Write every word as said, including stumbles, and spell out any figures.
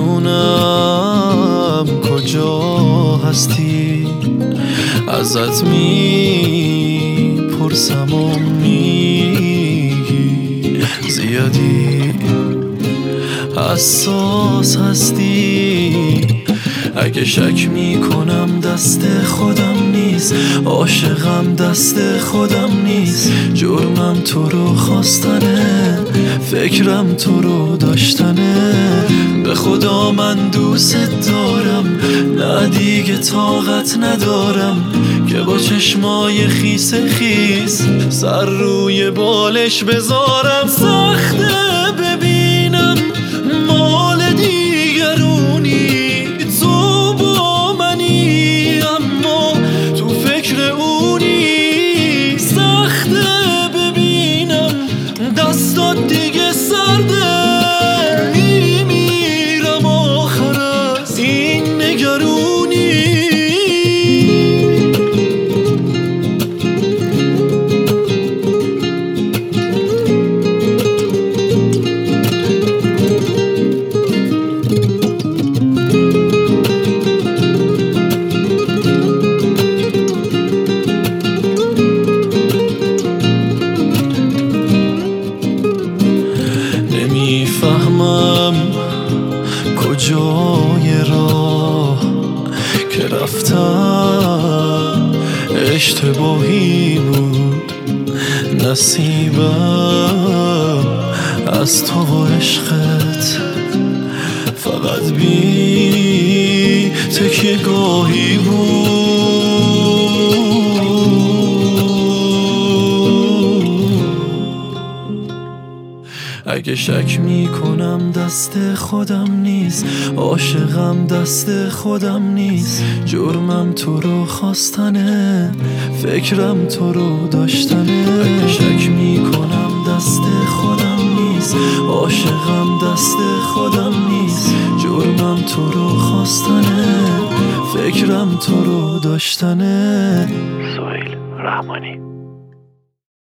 نمیدونم کجا هستی، ازت میپرسم و میگی زیادی حساس هستی. اگه شک میکنم دست خودم نیست، عاشقم دست خودم نیست. جرمم تو رو خواستنه، فکرم تو رو داشتنه. به خدا من دوست دارم، نه دیگه طاقت ندارم که با چشمای خیس خیس سر روی بالش بذارم. سخته ببینم مال دیگرونی، تو با منی اما تو فکر اونی. سخته ببینم دستات دیگه سرده، میمیرم آخر از این نگرونی. نمیفهمم کجای راه که رفتم اشتباهی بود. نصیبم از تو و عشقت فقط بی تکیه گاهی بود. اگه شک میکنم دست خودم نیست، عاشقم دست خودم نیست. جرمم تو رو خواستنه، فکرم تو رو داشتنه. اگه شک میکنم دست خودم نیست، عاشقم دست خودم نیست. جرمم تو رو خواستنه، فکرم تو رو داشتنه. سهیل رحمانی.